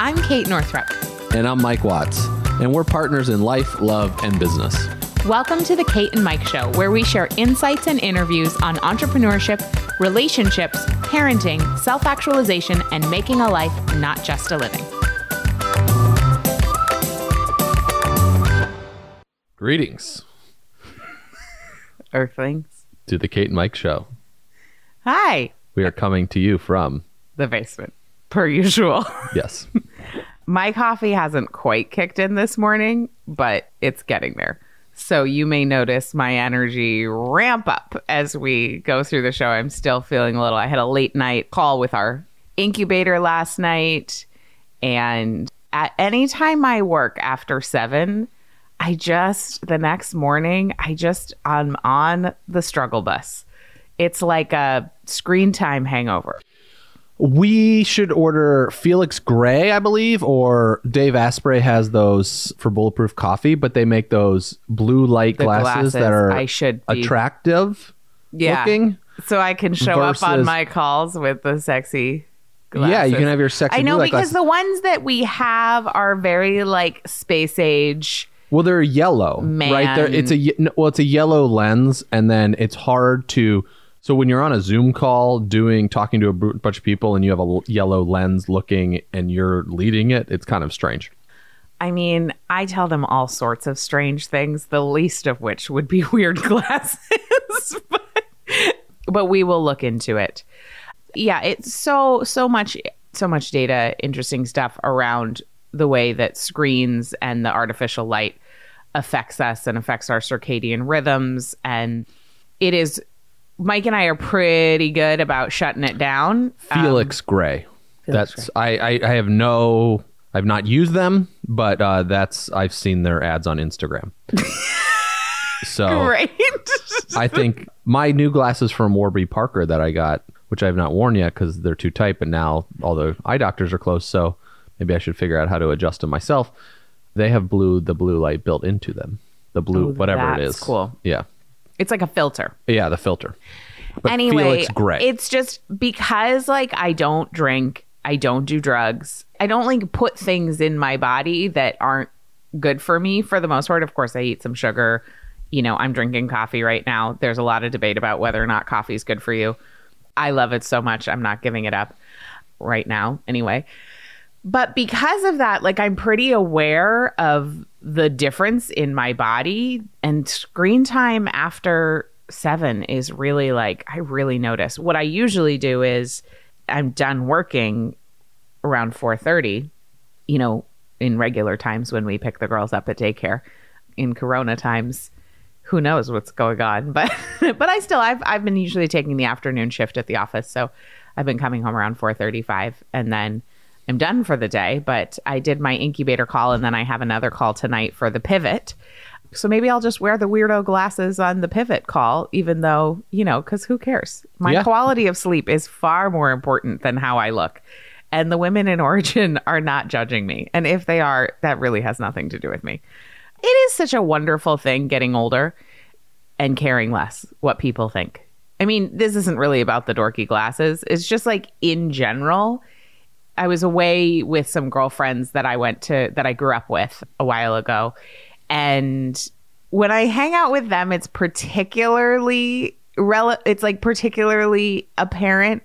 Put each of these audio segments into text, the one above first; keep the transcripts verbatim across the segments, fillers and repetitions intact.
I'm Kate Northrup. And I'm Mike Watts. And we're partners in life, love, and business. Welcome to the Kate and Mike Show, where we share insights and interviews on entrepreneurship, relationships, parenting, self-actualization, and making a life, not just a living. Greetings Earthlings. to the Kate and Mike Show. Hi. We are coming to you from The basement, per usual. Yes. My coffee hasn't quite kicked in this morning, but it's getting there. So you may notice my energy ramp up as we go through the show. I'm still feeling a little. I had a late night call with our incubator last night. And at any time I work after seven, I just, the next morning, I just, I'm on the struggle bus. It's like a screen time hangover. We should order Felix Gray, I believe, or Dave Asprey has those for Bulletproof Coffee, but they make those blue light The glasses, glasses, that are I should be- attractive Yeah. looking. So I can show up on versus- my calls with the sexy glasses. Yeah, you can have your sexy I know, blue light because glasses. the ones that we have are very like space age. Well, they're yellow, right? They're, it's a ye- no, well, it's a yellow lens, and then it's hard to. So when you're on a Zoom call doing talking to a b- bunch of people, and you have a l- yellow lens looking, and you're leading it, it's kind of strange. I mean, I tell them all sorts of strange things, the least of which would be weird glasses. but, but we will look into it. Yeah, it's so so much so much data, interesting stuff around the way that screens and the artificial light affects us and affects our circadian rhythms. And it is, Mike and I are pretty good about shutting it down. Felix Um, Gray. Felix That's I, I I have no. I've not used them, but uh, that's I've seen their ads on Instagram. So Great. I think my new glasses from Warby Parker that I got, which I have not worn yet because they're too tight, but now all the eye doctors are closed, so maybe I should figure out how to adjust them myself. They have blue, the blue light built into them. The blue, Oh, whatever it that's is. cool. Yeah. It's like a filter. Yeah, the filter. But Anyway, Felix Gray. it's just because like I don't drink, I don't do drugs, I don't like put things in my body that aren't good for me for the most part. Of course, I eat some sugar. You know, I'm drinking coffee right now. There's a lot of debate about whether or not coffee is good for you. I love it so much. I'm not giving it up right now anyway. But because of that, like I'm pretty aware of the difference in my body, and screen time after seven is really like, I really notice. What I usually do is I'm done working around four thirty, you know, in regular times when we pick the girls up at daycare. In Corona times, who knows what's going on, but but I still I've I've been usually taking the afternoon shift at the office, so I've been coming home around four thirty-five, and then I'm done for the day. But I did my incubator call, and then I have another call tonight for the pivot. So maybe I'll just wear the weirdo glasses on the pivot call, even though, you know, because who cares? My Yeah. quality of sleep is far more important than how I look. And the women in Origin are not judging me. And if they are, that really has nothing to do with me. It is such a wonderful thing getting older and caring less what people think. I mean, this isn't really about the dorky glasses. It's just like in general. I was away with some girlfriends that I went to, that I grew up with a while ago. And when I hang out with them, it's particularly, rel- it's like particularly apparent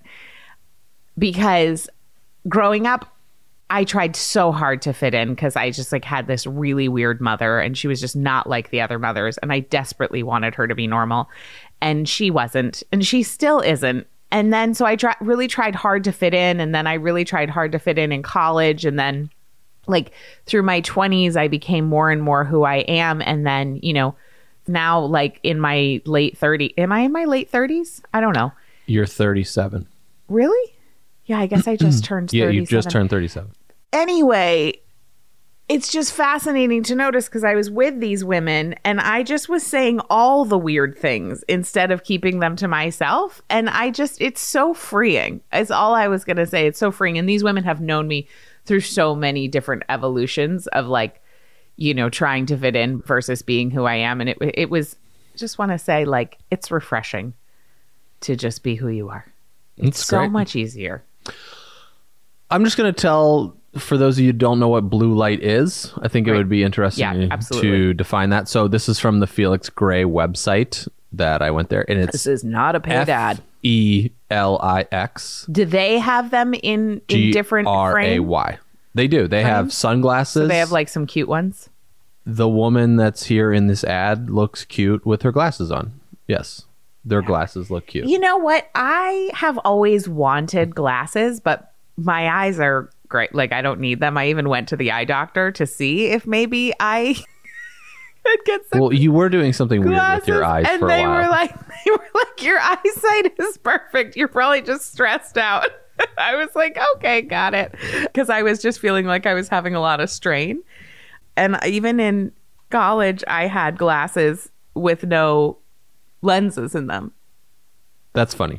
because growing up, I tried so hard to fit in because I just like had this really weird mother, and she was just not like the other mothers. And I desperately wanted her to be normal, and she wasn't, and she still isn't. And then so I try- really tried hard to fit in. And then I really tried hard to fit in in college. And then like through my twenties, I became more and more who I am. And then, you know, now like in my late thirties, am I in my late thirties? I don't know. You're thirty-seven. Really? Yeah, I guess I just turned Yeah, thirty-seven. you just turned thirty-seven. Anyway, it's just fascinating to notice because I was with these women and I just was saying all the weird things instead of keeping them to myself. And I just, it's so freeing. It's all I was going to say. It's so freeing. And these women have known me through so many different evolutions of like, you know, trying to fit in versus being who I am. And it, it was, just want to say like, it's refreshing to just be who you are. It's That's so great. much easier. I'm just going to tell for those of you who don't know what blue light is, I think Right. it would be interesting Yeah, absolutely. to define that. So this is from the Felix Gray website that I went there, and it's This is not a paid ad. F E L I X Do they have them in, in G different R A frame? Y. They do. They have Frames? sunglasses. So they have like some cute ones. The woman that's here in this ad looks cute with her glasses on. Yes, their glasses look cute. You know what? I have always wanted glasses, but my eyes are great. Like, I don't need them. I even went to the eye doctor to see if maybe I could get some Well, you were doing something weird glasses. with your eyes and for a they while. were like, they were like, your eyesight is perfect. You're probably just stressed out. I was like, okay, got it. Because I was just feeling like I was having a lot of strain. And even in college, I had glasses with no lenses in them. That's funny.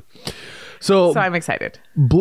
So, So I'm excited. blue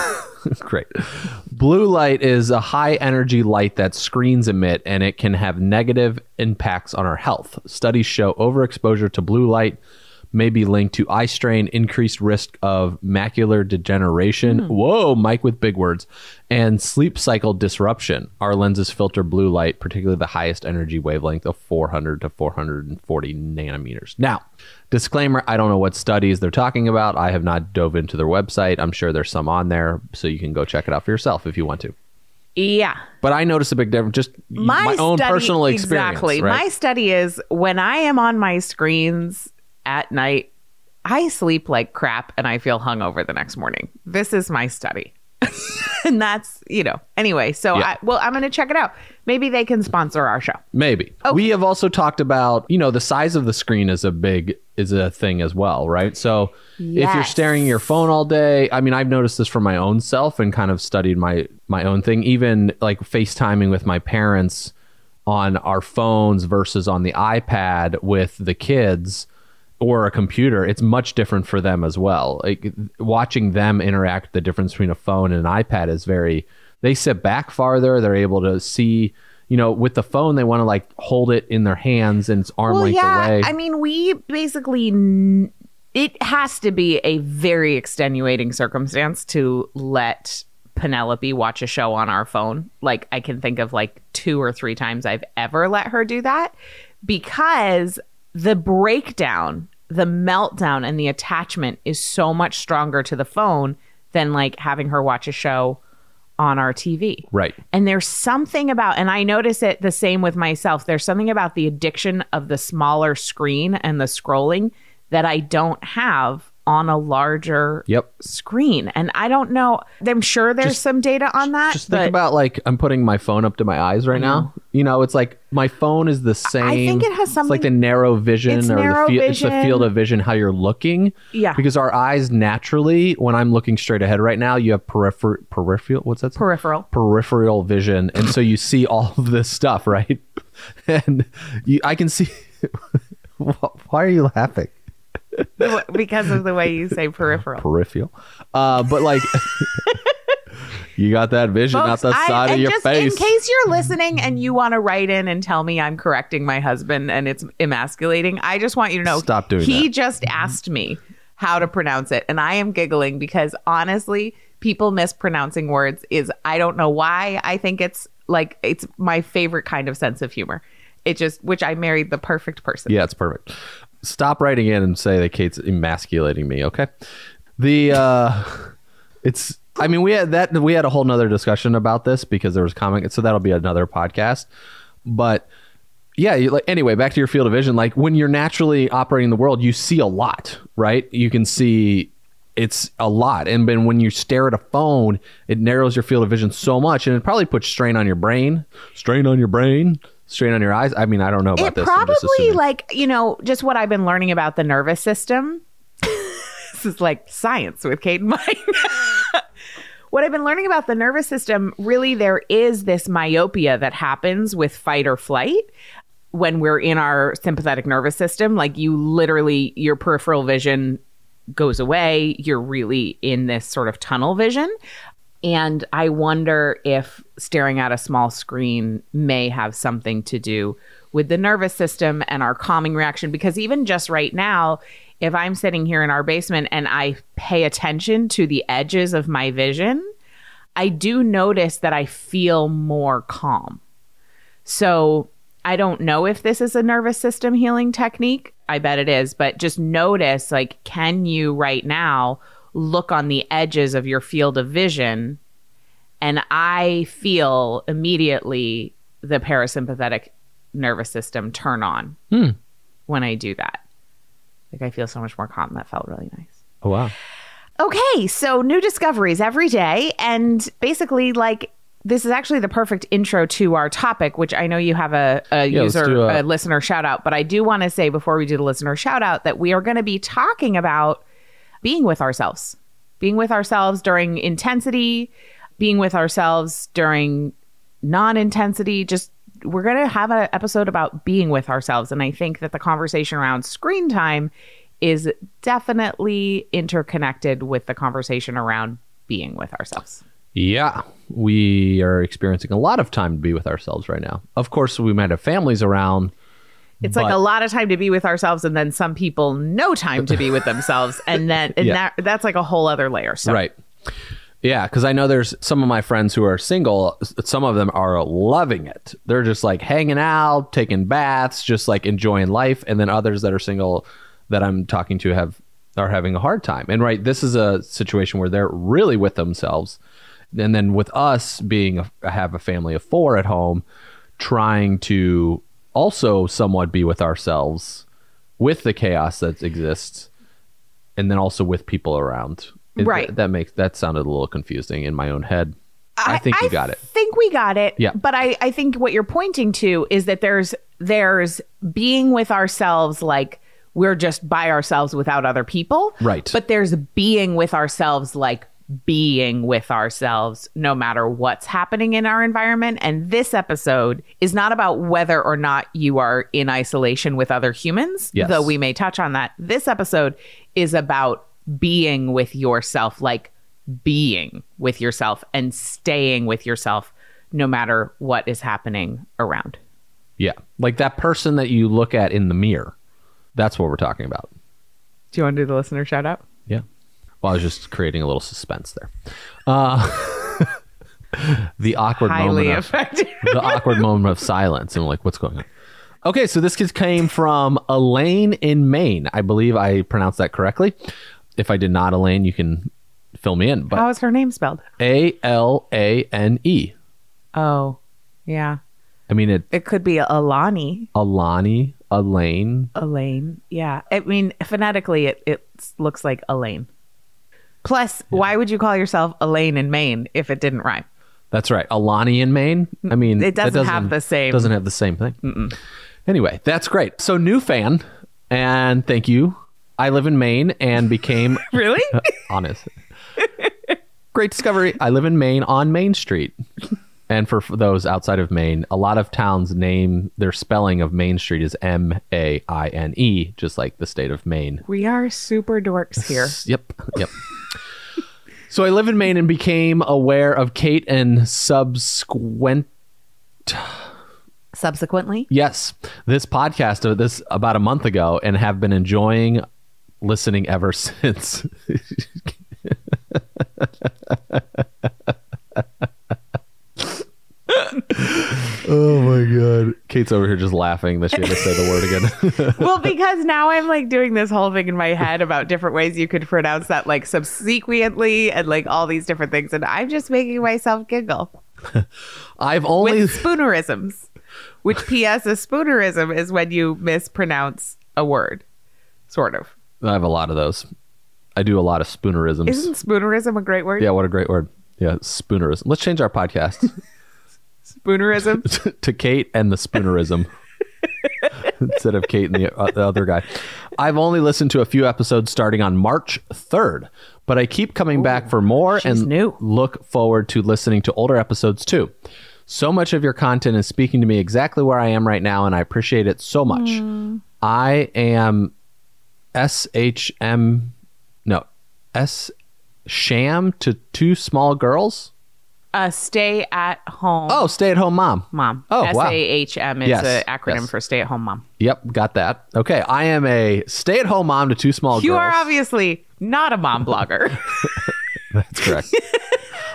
great. Blue light is a high energy light that screens emit, and it can have negative impacts on our health. Studies show overexposure to blue light may be linked to eye strain, increased risk of macular degeneration. Mm. Whoa, Mike with big words. And sleep cycle disruption. Our lenses filter blue light, particularly the highest energy wavelength of four hundred to four hundred forty nanometers. Now, disclaimer, I don't know what studies they're talking about. I have not dove into their website. I'm sure there's some on there, so you can go check it out for yourself if you want to. Yeah. But I notice a big difference, just my, my own study- personal experience. Exactly. Right? My study is when I am on my screens at night, I sleep like crap and I feel hungover the next morning. This is my study. And that's, you know, anyway. So, Yeah. I, well, I'm going to check it out. Maybe they can sponsor our show. Maybe. Okay. We have also talked about, you know, the size of the screen is a big is a thing as well, right? So if you're Yes. staring at your phone all day, I mean, I've noticed this for my own self and kind of studied my my own thing, even like FaceTiming with my parents on our phones versus on the iPad with the kids or a computer. It's much different for them as well. Like watching them interact, the difference between a phone and an iPad is very, they sit back farther. They're able to see, you know, with the phone, they want to like hold it in their hands and it's arm Well, length yeah. away. I mean, we basically, n- it has to be a very extenuating circumstance to let Penelope watch a show on our phone. Like, I can think of like two or three times I've ever let her do that, because the breakdown, the meltdown, and the attachment is so much stronger to the phone than like having her watch a show on our T V. Right. And there's something about, and I notice it the same with myself, there's something about the addiction of the smaller screen and the scrolling that I don't have on a larger Yep. screen. And I don't know, I'm sure there's Just- some data on that. Just but think about like I'm putting my phone up to my eyes right now. You know, it's like my phone is the same. think it has It's like something- the narrow vision It's or narrow the field. It's the vision. field of vision how you're looking. Yeah. Because our eyes naturally, when I'm looking straight ahead right now, you have peripher- peripheral. What's that? peripheral. Peripheral vision, and so you see all of this stuff, right? And you, I can see. Why are you laughing? Because of the way you say peripheral. Peripheral, uh, but like. You got that vision Folks, out the I- side of and your just face. in case you're listening and you want to write in and tell me I'm correcting my husband and it's emasculating, I just want you to know. Stop doing He that. just asked me how to pronounce it, and I am giggling because honestly, people mispronouncing words is, I don't know why. I think it's like, it's my favorite kind of sense of humor. It just, which I married the perfect person. Yeah, it's perfect. Stop writing in and say that Kate's emasculating me, okay? The uh it's I mean we had that we had a whole nother discussion about this because there was comment, so that'll be another podcast. But yeah, you, like anyway, back to your field of vision. Like when you're naturally operating in the world, you see a lot, right? You can see it's a lot, and then when you stare at a phone, it narrows your field of vision so much, and it probably puts strain on your brain, strain on your brain, strain on your eyes. I mean, I don't know about It this. I'm just probably, assuming. like, you know, just what I've been learning about the nervous system. This is like science with Kate and Mike. What I've been learning about the nervous system, really, there is this myopia that happens with fight or flight when we're in our sympathetic nervous system. Like, you literally, your peripheral vision goes away. You're really in this sort of tunnel vision. And I wonder if staring at a small screen may have something to do with the nervous system and our calming reaction. Because even just right now, if I'm sitting here in our basement and I pay attention to the edges of my vision, I do notice that I feel more calm. So I don't know if this is a nervous system healing technique. I bet it is. But just notice, like, can you right now look on the edges of your field of vision? And I feel immediately the parasympathetic nervous system turn on Hmm. when I do that. Like, I feel so much more calm. That felt really nice. Oh, wow. Okay, so new discoveries every day. And basically, like, this is actually the perfect intro to our topic, which I know you have a, a Yeah, let's user, do a- a listener shout out. But I do want to say before we do the listener shout out that we are going to be talking about being with ourselves, being with ourselves during intensity, being with ourselves during non-intensity. Just we're going to have an episode about being with ourselves. And I think that the conversation around screen time is definitely interconnected with the conversation around being with ourselves. Yeah, we are experiencing a lot of time to be with ourselves right now. Of course, we might have families around. It's but- like a lot of time to be with ourselves, and then some people no time to be with themselves, and then and Yeah. that that's like a whole other layer. So Right. Yeah, because I know there's some of my friends who are single. Some of them are loving it. They're just like hanging out, taking baths, just like enjoying life. And then others that are single that I'm talking to have are having a hard time. And right, this is a situation where they're really with themselves. And then with us being a, have a family of four at home, trying to also somewhat be with ourselves with the chaos that exists, and then also with people around. It- Right. That makes that sounded a little confusing in my own head. I, think you got it. I think we got it. Yeah. But I, I think what you're pointing to is that there's there's being with ourselves, like we're just by ourselves without other people. Right. But there's being with ourselves, like being with ourselves no matter what's happening in our environment. And this episode is not about whether or not you are in isolation with other humans, Yes. though we may touch on that. This episode is about being with yourself, like being with yourself and staying with yourself no matter what is happening around. Yeah. Like that person that you look at in the mirror. That's what we're talking about. Do you want to do the listener shout out? Yeah. Well, I was just creating a little suspense there. Uh, the awkward Highly moment of, effective. the awkward moment of silence. And I'm like, what's going on? Okay, so this kid came from Elaine in Maine. I believe I pronounced that correctly. If I did not, Elaine, you can fill me in. But How is her name spelled? A L A N E. Oh, yeah. I mean, it It could be Alani, Alani, Elaine. Elaine. Yeah. I mean, phonetically, it, it looks like Elaine. Plus, why would you call yourself Elaine in Maine if it didn't rhyme? That's right. Alani in Maine. I mean, It that doesn't have the same- Doesn't have the same thing. Anyway, that's great. So new fan, and thank you. I live in Maine and became Really? honest. Great discovery. I live in Maine on Main Street. And for, for those outside of Maine, a lot of towns name their spelling of Main Street is M A I N E, just like the state of Maine. We are super dorks here. Yep. Yep. So I live in Maine and became aware of Kate and subsequent. Subsequently, Yes, this podcast of this about a month ago, and have been enjoying listening ever since. Oh my god. Kate's over here just laughing that she had to say the word again. well, because now I'm like doing this whole thing in my head about different ways you could pronounce that, like subsequently, and like all these different things, and I'm just making myself giggle I've only with spoonerisms. Which, P S, a spoonerism is when you mispronounce a word, sort of. I have a lot of those. I do a lot of spoonerisms. Isn't spoonerism a great word? Yeah, what a great word. Yeah, spoonerism. Let's change our podcast Spoonerism. to Kate and the spoonerism instead of Kate and the, uh, the other guy. I've only listened to a few episodes starting on March third, but I keep coming back for more she's and new. look forward to listening to older episodes too. So much of your content is speaking to me exactly where I am right now, and I appreciate it so much. Mm. I am S H M, no, S sham to two small girls. Uh, stay at home. Oh, stay at home mom. Mom. Oh, wow. S A H M is Yes, an acronym yes. for stay at home mom. Yep, got that. Okay, I am a stay at home mom to two small You girls. are obviously not a mom blogger. That's correct.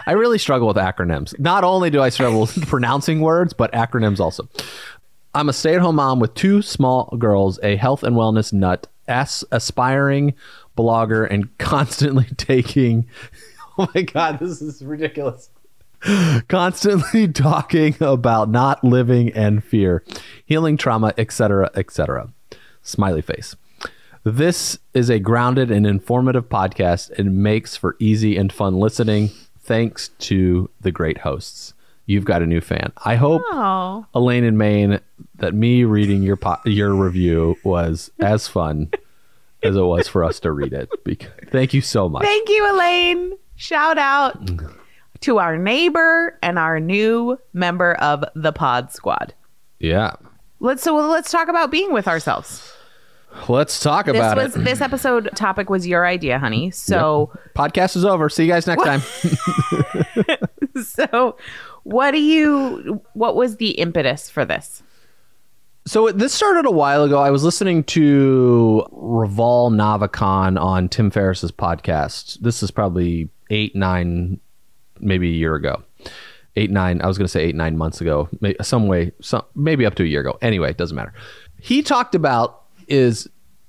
I really struggle with acronyms. Not only do I struggle with pronouncing words, but acronyms also. I'm a stay-at-home mom with two small girls, a health and wellness nut, as aspiring blogger, and constantly taking... Oh my God, this is ridiculous. Constantly talking about not living and fear, healing trauma, et cetera, et cetera. Smiley face. This is a grounded and informative podcast and makes for easy and fun listening. Thanks to the great hosts. You've got a new fan. I hope, Oh. Elaine in Maine, that me reading your po- your review was as fun as it was for us to read it. Because, thank you so much. Thank you, Elaine. Shout out to our neighbor and our new member of the Pod Squad. Yeah. Let's so let's talk about being with ourselves. Let's talk This about was it. this episode topic was your idea, honey. So Yep. Podcast is over. See you guys next time. so what do you what was the impetus for this? So this started a while ago. I was listening to Raval Navakhan on Tim Ferriss's podcast. This is probably eight, nine, maybe a year ago. Eight, nine. I was going to say eight, nine months ago. May- Some way, some maybe up to a year ago. Anyway, it doesn't matter. He talked about is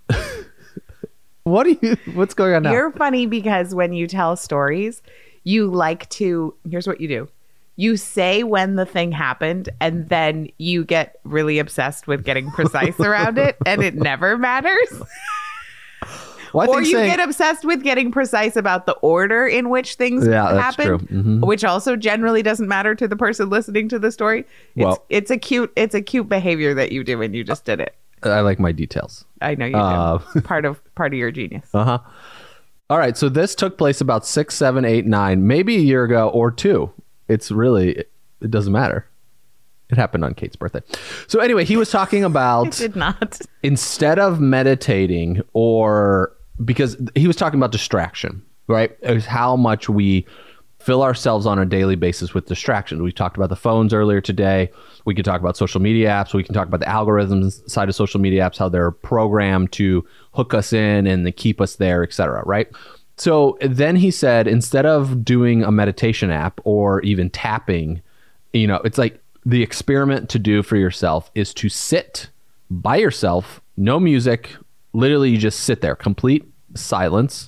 what do you? What's going on now? You're funny because when you tell stories, you like to. Here's what you do. You say when the thing happened, and then you get really obsessed with getting precise around it, and it never matters. Well, I Or think you saying- get obsessed with getting precise about the order in which things Yeah, that's happened, true. Mhm. which also generally doesn't matter to the person listening to the story. It's, Well- it's a cute, it's a cute behavior that you do, and you just did it. I like my details. I know you Uh, do. part of part of your genius. Uh huh. All right. So this took place about six, seven, eight, nine, maybe a year ago or two. It's really, it doesn't matter. It happened on Kate's birthday. So anyway, he was talking about It did not. instead of meditating, or because he was talking about distraction, right? It was how much we fill ourselves on a daily basis with distractions. We talked about the phones earlier today. We could talk about social media apps. We can talk about the algorithms side of social media apps, how they're programmed to hook us in and to keep us there, et cetera, right? So then he said, instead of doing a meditation app or even tapping, you know, it's like the experiment to do for yourself is to sit by yourself, no music, literally you just sit there, complete silence.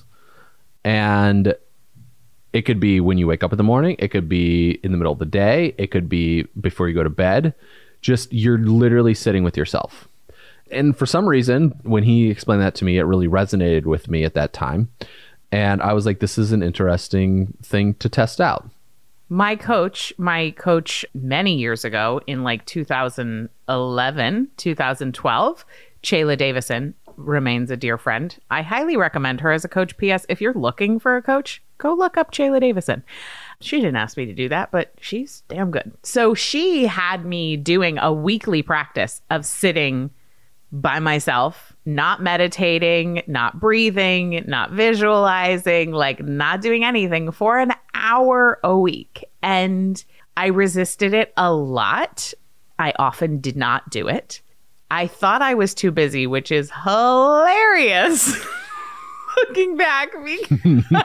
And it could be when you wake up in the morning. It could be in the middle of the day. It could be before you go to bed. Just you're literally sitting with yourself. And for some reason, when he explained that to me, it really resonated with me at that time. And I was like, this is an interesting thing to test out. My coach, my coach many years ago in like two thousand eleven, two thousand twelve, Shayla Davison, remains a dear friend. I highly recommend her as a coach. P S. If you're looking for a coach, go look up Shayla Davison. She didn't ask me to do that, but she's damn good. So she had me doing a weekly practice of sitting by myself, not meditating, not breathing, not visualizing, like not doing anything for an hour a week. And I resisted it a lot. I often did not do it. I thought I was too busy, which is hilarious. Looking back, because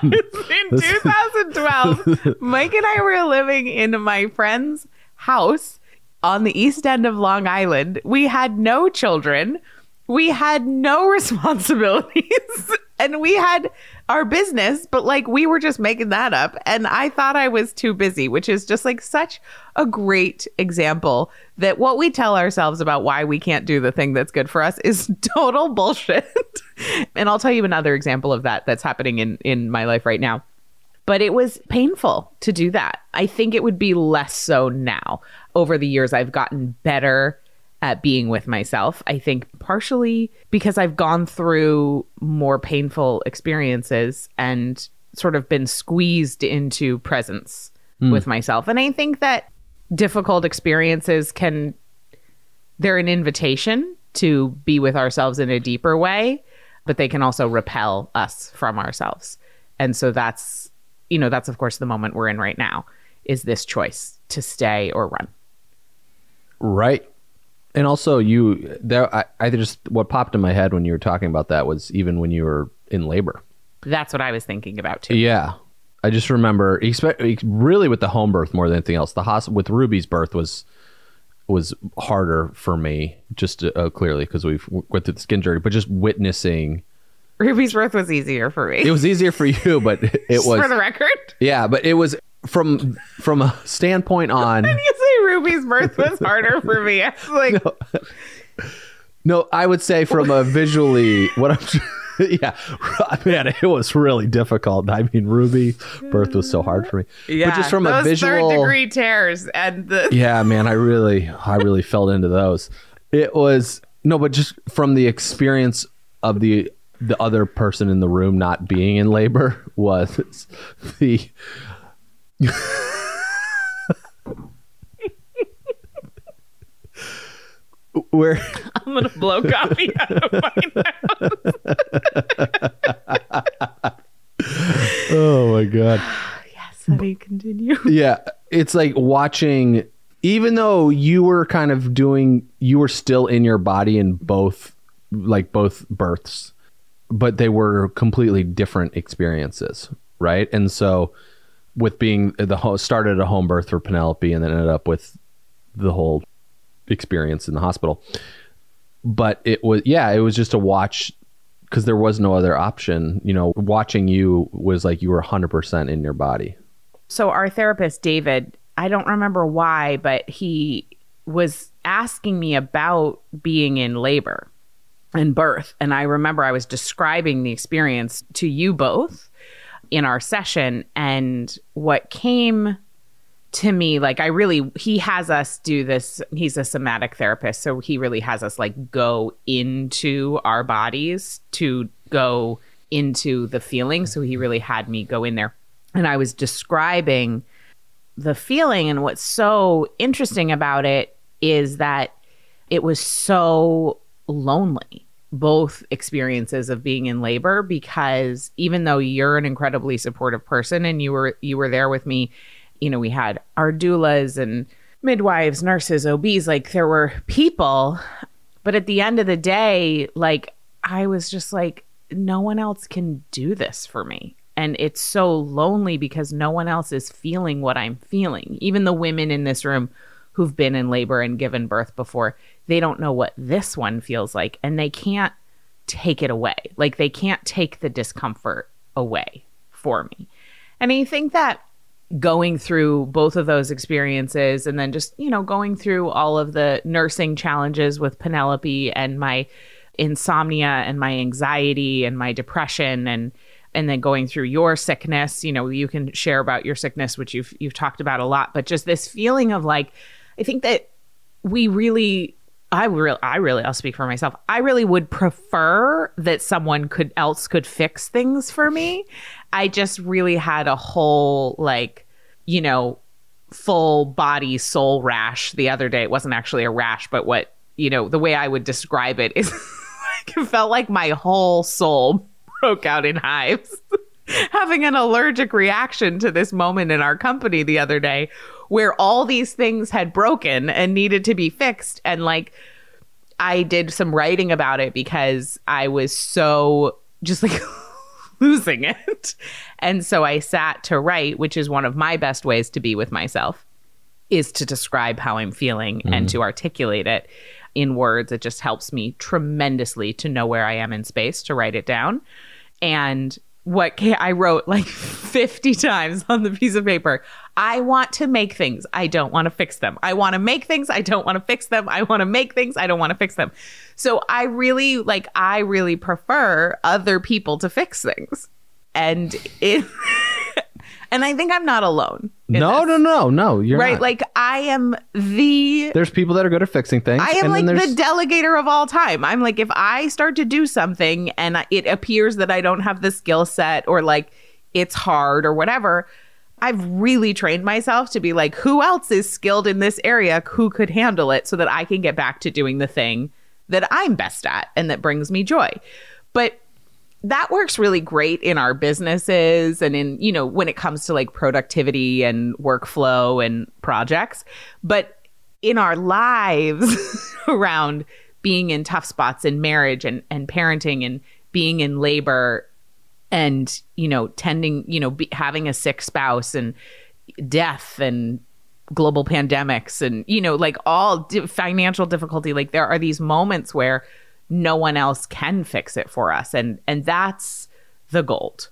in two thousand twelve, Mike and I were living in my friend's house on the east end of Long Island. We had no children. We had no responsibilities. And we had our business, but like we were just making that up. And I thought I was too busy, which is just like such a great example that what we tell ourselves about why we can't do the thing that's good for us is total bullshit. And I'll tell you another example of that that's happening in, in my life right now. But it was painful to do that. I think it would be less so now. Over the years, I've gotten better at being with myself. I think partially because I've gone through more painful experiences and sort of been squeezed into presence mm. with myself. And I think that difficult experiences can, they're an invitation to be with ourselves in a deeper way, but they can also repel us from ourselves. And so that's, you know, that's of course the moment we're in right now, is this choice to stay or run. Right. And also you there, I, I just, what popped in my head when you were talking about that was even when you were in labor. That's what I was thinking about too. Yeah. I just remember, expect, really with the home birth more than anything else. The hosp- with Ruby's birth was was harder for me, just uh, clearly because we went through the skin journey, but just witnessing. Ruby's birth was easier for me. It was easier for you, but it Just was for the record. Yeah, but it was from from a standpoint on. When you say Ruby's birth was harder for me, I was like, no, no I would say from a visually what I'm. Yeah, man, it was really difficult. I mean, Ruby birth was so hard for me. Yeah, but just from those a visual third degree tears and the yeah, man, I really, I really fell into those. It was no, but just from the experience of the the other person in the room not being in labor was the. Where I'm gonna blow coffee out of my mouth. Oh my god. Yes, honey, continue. Yeah, it's like watching, even though you were kind of doing, you were still in your body in both, like both births, but they were completely different experiences, right? And so with being the ho- started a home birth for Penelope and then ended up with the whole experience in the hospital. But it was, yeah, it was just a watch because there was no other option. You know, watching you was like you were one hundred percent in your body. So our therapist, David, I don't remember why, but he was asking me about being in labor and birth. And I remember I was describing the experience to you both in our session. And what came to me, like I really, he has us do this. He's a somatic therapist. So he really has us like go into our bodies to go into the feeling. So he really had me go in there. And I was describing the feeling. And what's so interesting about it is that it was so lonely, both experiences of being in labor, because even though you're an incredibly supportive person and you were you were there with me, you know, we had our doulas and midwives, nurses, O Bs, like there were people. But at the end of the day, like I was just like, no one else can do this for me. And it's so lonely because no one else is feeling what I'm feeling. Even the women in this room who've been in labor and given birth before, they don't know what this one feels like. And they can't take it away. Like they can't take the discomfort away for me. And I think that going through both of those experiences and then just, you know, going through all of the nursing challenges with Penelope and my insomnia and my anxiety and my depression and and then going through your sickness, you know, you can share about your sickness, which you've you've talked about a lot, but just this feeling of like, I think that we really, I really, I really, I'll speak for myself. I really would prefer that someone could else could fix things for me. I just really had a whole like, you know, full body soul rash the other day. It wasn't actually a rash, but what, you know, the way I would describe it is like, it felt like my whole soul broke out in hives, having an allergic reaction to this moment in our company the other day where all these things had broken and needed to be fixed. And like, I did some writing about it because I was so just like losing it. And so I sat to write, which is one of my best ways to be with myself, is to describe how I'm feeling mm. and to articulate it in words. It just helps me tremendously to know where I am in space, to write it down. And what I wrote like fifty times on the piece of paper, I want to make things. I don't want to fix them. I want to make things. I don't want to fix them. I want to make things. I don't want to fix them. So I really like, I really prefer other people to fix things. And it, and I think I'm not alone. No, no, no, no. You're right. not. Like I am the. There's people that are good at fixing things. I am and like then the delegator of all time. I'm like, if I start to do something and it appears that I don't have the skill set or like it's hard or whatever, I've really trained myself to be like, who else is skilled in this area? Who could handle it so that I can get back to doing the thing that I'm best at and that brings me joy. But that works really great in our businesses and in, you know, when it comes to like productivity and workflow and projects. But in our lives around being in tough spots in marriage and, and parenting and being in labor, and, you know, tending, you know, be, having a sick spouse and death and global pandemics and, you know, like all di- financial difficulty. Like there are these moments where no one else can fix it for us. And, and that's the gold.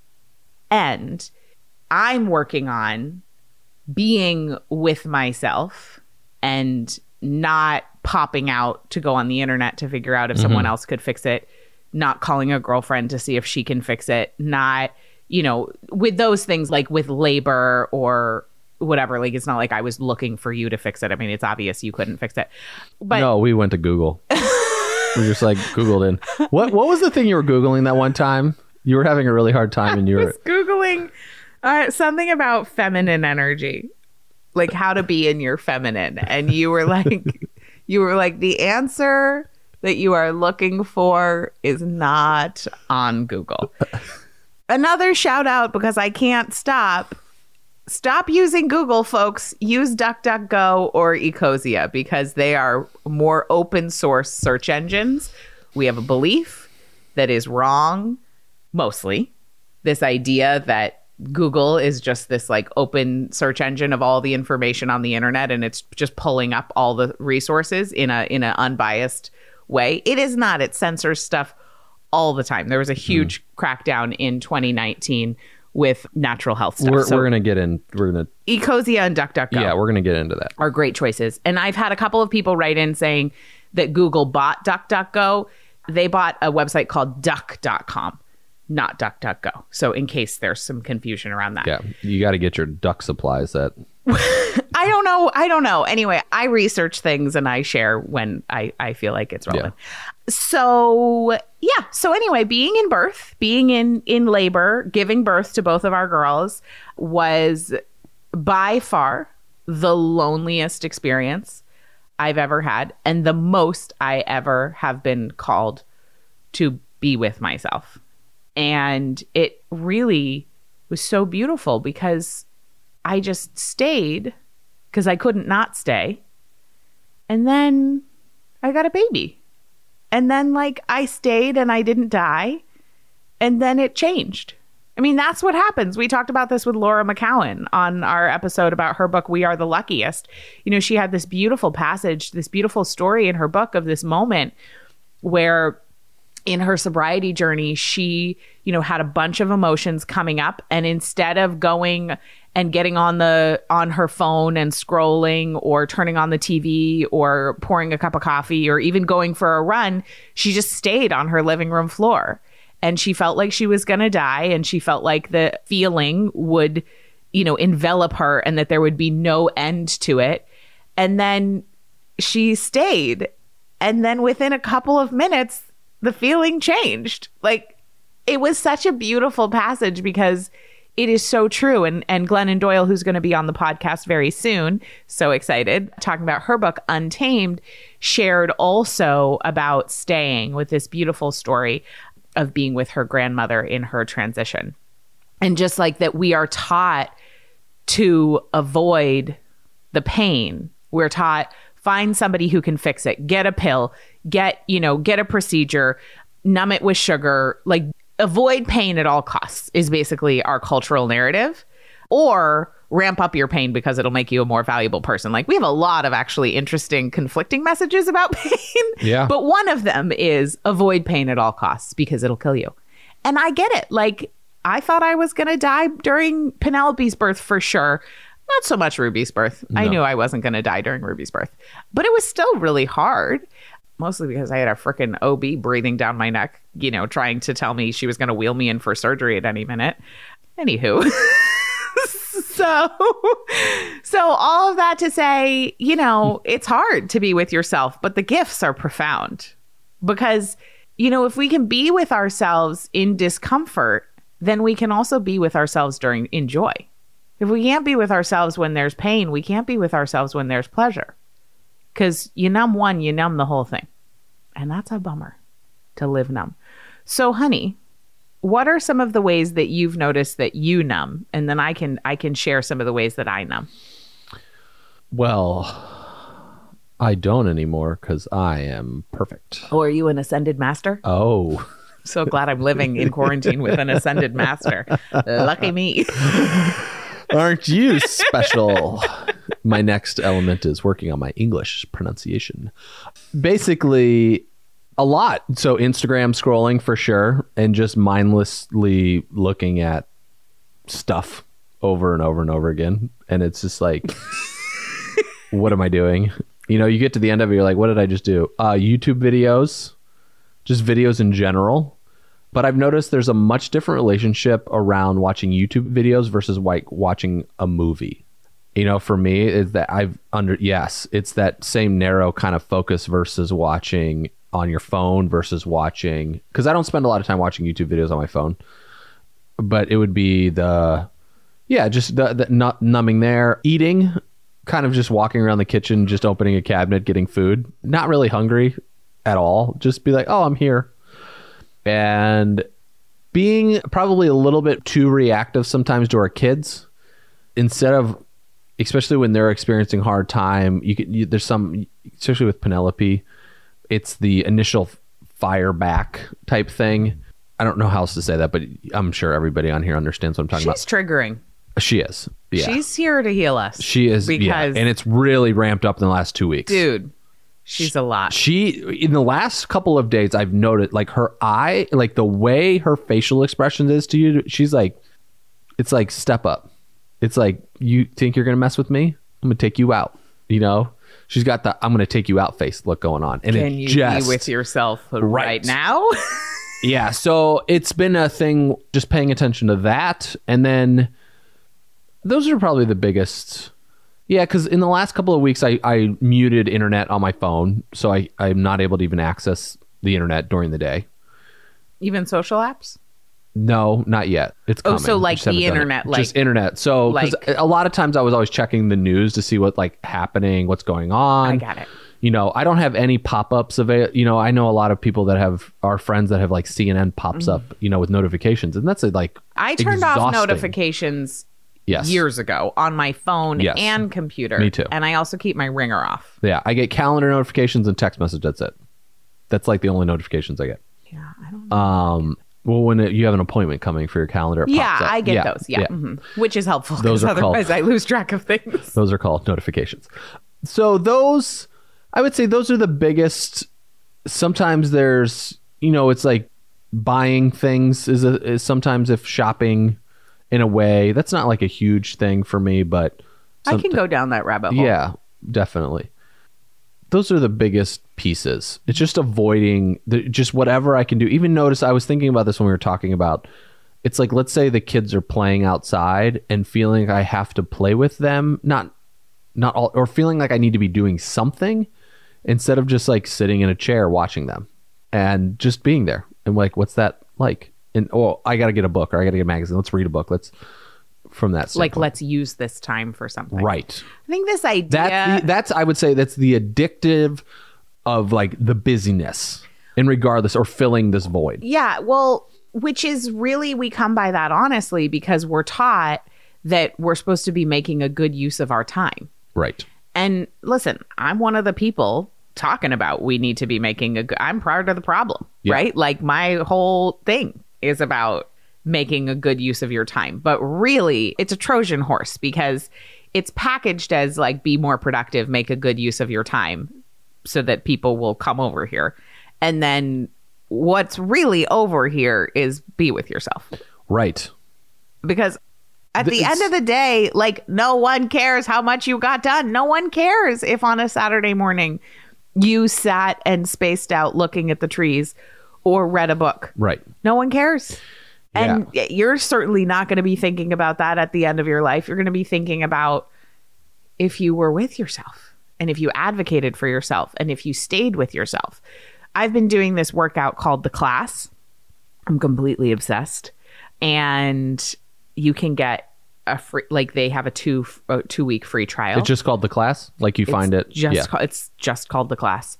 And I'm working on being with myself and not popping out to go on the internet to figure out if mm-hmm. someone else could fix it, not calling a girlfriend to see if she can fix it, not, you know, with those things like with labor or whatever. Like, it's not like I was looking for you to fix it. I mean, it's obvious you couldn't fix it. But no, we went to Google. We just like Googled in. What What was the thing you were Googling that one time? You were having a really hard time and you were I was Googling uh, something about feminine energy, like how to be in your feminine. And you were like, you were like, the answer that you are looking for is not on Google. Another shout out, because I can't stop. Stop using Google, folks. Use DuckDuckGo or Ecosia, because they are more open source search engines. We have a belief that is wrong, mostly. This idea that Google is just this like open search engine of all the information on the internet, and it's just pulling up all the resources in a in an unbiased way. It is not. It censors stuff all the time. There was a huge mm. crackdown in twenty nineteen with natural health stuff. We're, so we're going to get in. We're going to Ecosia and DuckDuckGo. Yeah, we're going to get into that. Are great choices. And I've had a couple of people write in saying that Google bought DuckDuckGo. They bought a website called duck dot com, not DuckDuckGo. So in case there's some confusion around that. Yeah, you got to get your duck supplies at... I don't know. I don't know. Anyway, I research things and I share when I, I feel like it's relevant. Yeah. So, yeah. So anyway, being in birth, being in, in labor, giving birth to both of our girls was by far the loneliest experience I've ever had, and the most I ever have been called to be with myself. And it really was so beautiful because I just stayed because I couldn't not stay. And then I got a baby. And then like I stayed and I didn't die. And then it changed. I mean, that's what happens. We talked about this with Laura McCowan on our episode about her book, We Are the Luckiest. You know, she had this beautiful passage, this beautiful story in her book of this moment where in her sobriety journey, she, you know, had a bunch of emotions coming up. And instead of going and getting on the on her phone and scrolling or turning on the T V or pouring a cup of coffee or even going for a run, she just stayed on her living room floor. And she felt like she was going to die, and she felt like the feeling would, you know, envelop her and that there would be no end to it. And then she stayed. And then within a couple of minutes, the feeling changed. Like, it was such a beautiful passage because it is so true. And and Glennon Doyle, who's going to be on the podcast very soon, so excited, talking about her book, Untamed, shared also about staying with this beautiful story of being with her grandmother in her transition. And just like that, we are taught to avoid the pain. We're taught, find somebody who can fix it, get a pill, get, you know, get a procedure, numb it with sugar, like avoid pain at all costs is basically our cultural narrative, or ramp up your pain because it'll make you a more valuable person. Like, we have a lot of actually interesting conflicting messages about pain. Yeah. But one of them is avoid pain at all costs because it'll kill you. And I get it. Like, I thought I was going to die during Penelope's birth for sure. Not so much Ruby's birth. No. I knew I wasn't going to die during Ruby's birth, but it was still really hard. Mostly because I had a freaking O B breathing down my neck, you know, trying to tell me she was going to wheel me in for surgery at any minute. Anywho. So, so all of that to say, you know, it's hard to be with yourself, but the gifts are profound because, you know, if we can be with ourselves in discomfort, then we can also be with ourselves during in joy. If we can't be with ourselves when there's pain, we can't be with ourselves when there's pleasure. Because you numb one, you numb the whole thing. And that's a bummer to live numb. So, honey, what are some of the ways that you've noticed that you numb? And then I can I can share some of the ways that I numb. Well, I don't anymore because I am perfect. Oh, are you an ascended master? Oh, So glad I'm living in quarantine with an ascended master. Lucky me. Aren't you special? My next element is working on my English pronunciation. Basically, a lot. So Instagram scrolling for sure, and just mindlessly looking at stuff over and over and over again. And it's just like, what am I doing? You know, you get to the end of it, you're like, what did I just do? Uh, YouTube videos, just videos in general. But I've noticed there's a much different relationship around watching YouTube videos versus like watching a movie. You know, for me, is that I've under, yes, it's that same narrow kind of focus versus watching on your phone versus watching, because I don't spend a lot of time watching YouTube videos on my phone, but it would be the, yeah, just the, the nut numbing there, eating, kind of just walking around the kitchen, just opening a cabinet, getting food, not really hungry at all. Just be like, oh, I'm here. And being probably a little bit too reactive sometimes to our kids, instead of, especially when they're experiencing hard time, you could, you, there's some, especially with Penelope, it's the initial fire back type thing. I don't know how else to say that, but I'm sure everybody on here understands what I'm talking She's about. She's triggering. She is. Yeah. She's here to heal us. She is. Because, yeah. And it's really ramped up in the last two weeks. Dude. She's a lot. She, in the last couple of days, I've noted like her eye, like the way her facial expression is to you. She's like, it's like, step up. It's like, you think you're going to mess with me? I'm going to take you out. You know, she's got the, I'm going to take you out face look going on. And Can it you just, be with yourself right, right now? Yeah. So it's been a thing, just paying attention to that. And then those are probably the biggest. Yeah, because in the last couple of weeks, I, I muted internet on my phone, so I, I'm not able to even access the internet during the day. Even social apps? No, not yet. It's oh, coming. so I like just haven't the done it. internet, like just internet. So 'cause like- a lot of times I was always checking the news to see what like happening, what's going on. I got it. You know, I don't have any pop-ups available. You know, I know a lot of people that have our friends that have like C N N pops Mm-hmm. up, you know, with notifications, and that's like I turned off exhausting. notifications Yes. years ago on my phone Yes. and computer. Me too. And I also keep my ringer off. Yeah, I get calendar notifications and text message. That's it. That's like the only notifications I get. Yeah, I don't know. Um, well, when it, you have an appointment coming for your calendar, it yeah, pops up. I get yeah, those. Yeah, mhm. Which is helpful Those because are called- otherwise I lose track of things. Those are called notifications. So those, I would say those are the biggest. Sometimes there's, you know, it's like buying things is, a, is sometimes if shopping in a way, that's not like a huge thing for me, but I can go down that rabbit hole. yeah, definitely. Those are the biggest pieces. It's just avoiding the, just whatever I can do. Even notice, I was thinking about this when we were talking about, it's like, let's say the kids are playing outside and feeling like I have to play with them, not, not all, or feeling like I need to be doing something instead of just like sitting in a chair watching them and just being there. And like, what's that like? And oh, I got to get a book or I got to get a magazine. Let's read a book. Let's, from that standpoint. Like, let's use this time for something. Right. I think this idea. That's, the, that's, I would say that's the addictive of like the busyness in regardless or filling this void. Yeah. Well, which is really, we come by that honestly because we're taught that we're supposed to be making a good use of our time. Right. And listen, I'm one of the people talking about we need to be making a good, I'm part of the problem, Yeah. right? Like my whole thing is about making a good use of your time. But really, it's a Trojan horse because it's packaged as like be more productive, make a good use of your time so that people will come over here. And then what's really over here is be with yourself. Right. Because at the It's- end of the day, like no one cares how much you got done. No one cares if on a Saturday morning you sat and spaced out looking at the trees or read a book. Right. No one cares. And you're certainly not going to be thinking about that at the end of your life. You're going to be thinking about if you were with yourself and if you advocated for yourself and if you stayed with yourself. I've been doing this workout called The Class. I'm completely obsessed. And you can get a free, like they have a two a two week free trial. It's just called The Class. Like you find it. Just yeah. ca- it's just called The Class.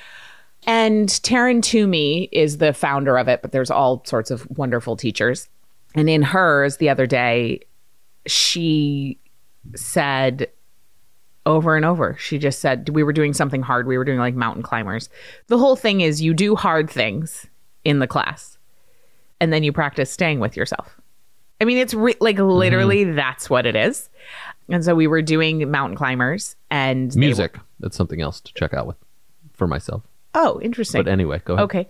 And Taryn Toomey is the founder of it, but there's all sorts of wonderful teachers. And in hers the other day, she said over and over, she just said, we were doing something hard. We were doing like mountain climbers. The whole thing is you do hard things in the class and then you practice staying with yourself. I mean, it's re- like literally mm-hmm. that's what it is. And so we were doing mountain climbers and music. Were... That's something else to check out with for myself. Oh, interesting. But anyway, go ahead. Okay.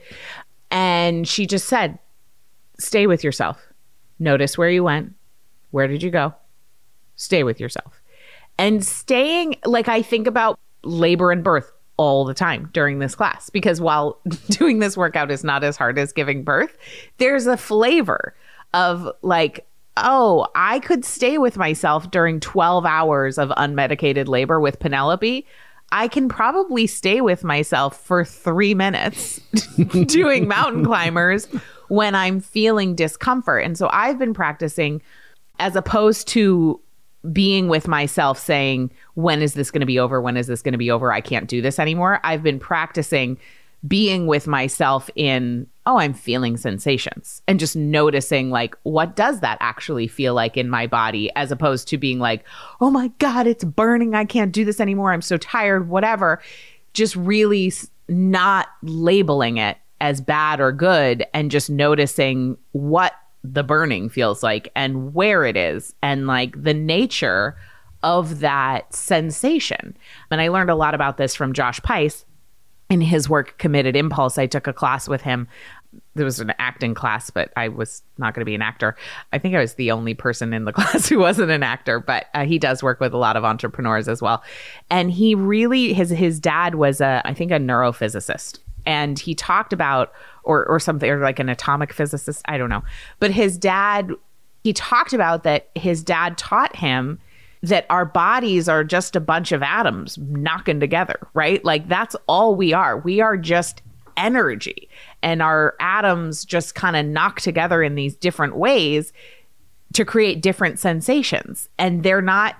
And she just said, stay with yourself. Notice where you went. Where did you go? Stay with yourself. And staying, like I think about labor and birth all the time during this class, because while doing this workout is not as hard as giving birth, there's a flavor of like, oh, I could stay with myself during twelve hours of unmedicated labor with Penelope. I can probably stay with myself for three minutes doing mountain climbers when I'm feeling discomfort. And so I've been practicing, as opposed to being with myself saying, when is this going to be over? When is this going to be over? I can't do this anymore. I've been practicing being with myself in, oh, I'm feeling sensations, and just noticing like, what does that actually feel like in my body, as opposed to being like, oh my God, it's burning. I can't do this anymore. I'm so tired, whatever. Just really not labeling it as bad or good, and just noticing what the burning feels like and where it is, and like the nature of that sensation. And I learned a lot about this from Josh Pais in his work, Committed Impulse. I took a class with him. There was an acting class, but I was not going to be an actor. I think I was the only person in the class who wasn't an actor, but uh, he does work with a lot of entrepreneurs as well. And he really, his his dad was, a, I think, a neurophysicist. And he talked about, or or something, or like an atomic physicist, I don't know. But his dad, he talked about that his dad taught him that our bodies are just a bunch of atoms knocking together, right? Like that's all we are. We are just energy, and our atoms just kind of knock together in these different ways to create different sensations. And they're not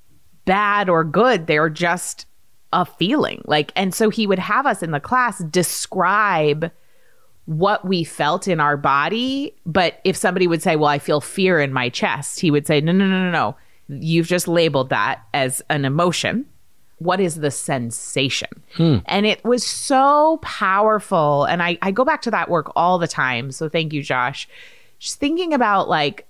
bad or good. They're just a feeling. Like, and so he would have us in the class describe what we felt in our body. But if somebody would say, well, I feel fear in my chest, he would say, no, no, no, no, no. You've just labeled that as an emotion. What is the sensation? Hmm. And it was so powerful. And I, I go back to that work all the time. So thank you, Josh. Just thinking about like,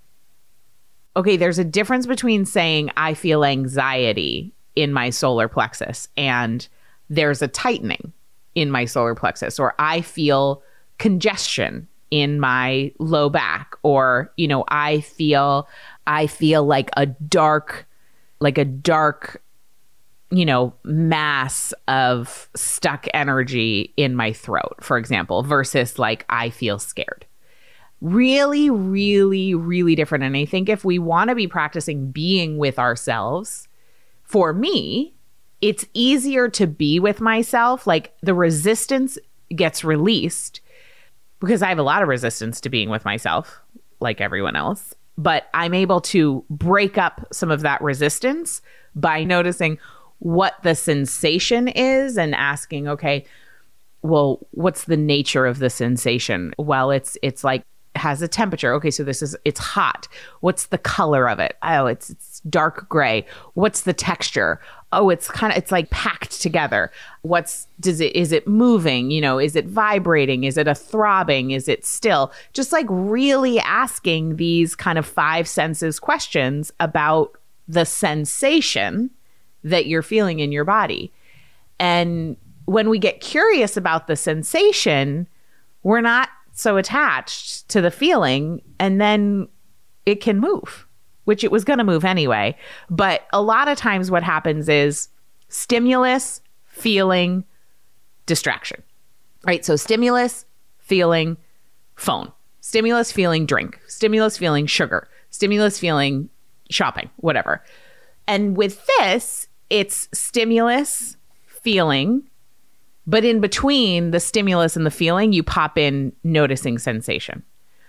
okay, there's a difference between saying I feel anxiety in my solar plexus and there's a tightening in my solar plexus, or I feel congestion in my low back, or, you know, I feel, I feel like a dark, like a dark, you know, mass of stuck energy in my throat, for example, versus like, I feel scared. Really, really, really different. And I think if we want to be practicing being with ourselves, for me, it's easier to be with myself. Like the resistance gets released, because I have a lot of resistance to being with myself, like everyone else. But I'm able to break up some of that resistance by noticing what the sensation is and asking, okay, well, what's the nature of the sensation? Well, it's it's like has a temperature. Okay, so this is, it's hot. What's the color of it? Oh, it's it's dark gray. What's the texture? Oh, it's kind of, it's like packed together. What's, does it, is it moving? You know, is it vibrating? Is it a throbbing? Is it still? Just like really asking these kind of five senses questions about the sensation that you're feeling in your body. And when we get curious about the sensation, we're not so attached to the feeling, and then it can move, which it was going to move anyway. But a lot of times what happens is stimulus, feeling, distraction, right? So stimulus, feeling, phone, stimulus, feeling, drink, stimulus, feeling, sugar, stimulus, feeling, shopping, whatever. And with this, it's stimulus, feeling, but in between the stimulus and the feeling, you pop in noticing sensation,